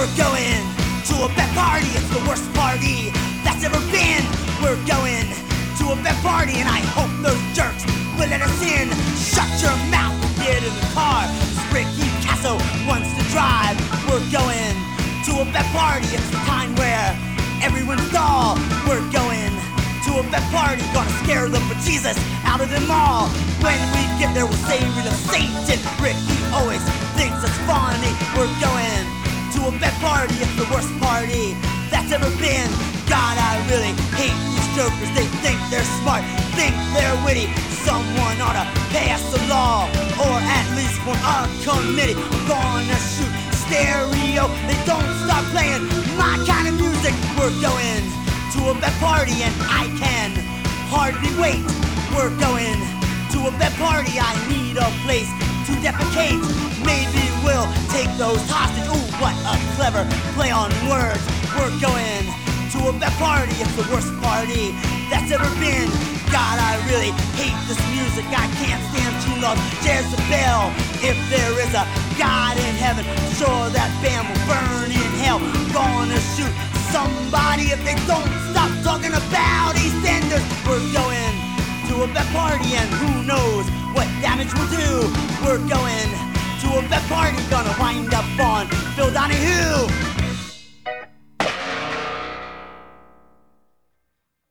We're going to a bed party, it's the worst party that's ever been. We're going to a bed party and I hope those jerks will let us in. Shut your mouth and get in the car, Ricky Casso wants to drive. We're going to a bed party, it's the kind where everyone's dull. We're going to a bed party, gonna scare the bejesus out of them all. When we get there we'll say we love Satan. Ricky always thinks it's funny. We're going to a bed party, it's the worst party that's ever been. God, I really hate these jokers. They think they're smart, think they're witty. Someone ought to pass a law, or at least form a committee. I'm gonna shoot stereo, they don't stop playing my kind of music. We're going to a bed party and I can hardly wait. We're going to a bed party, I need a place to defecate. Maybe we'll take those hostage. Ooh, what a clever play on words. We're going to a bed party, it's the worst party that's ever been. God, I really hate this music, I can't stand True Love Jezebel. If there is a God in heaven, I'm sure that band will burn in hell. Gonna shoot somebody if they don't stop talking about EastEnders. We're going to a bed party and who knows what damage we'll do. We're going to a bed party, gonna wind up on Phil Donahue.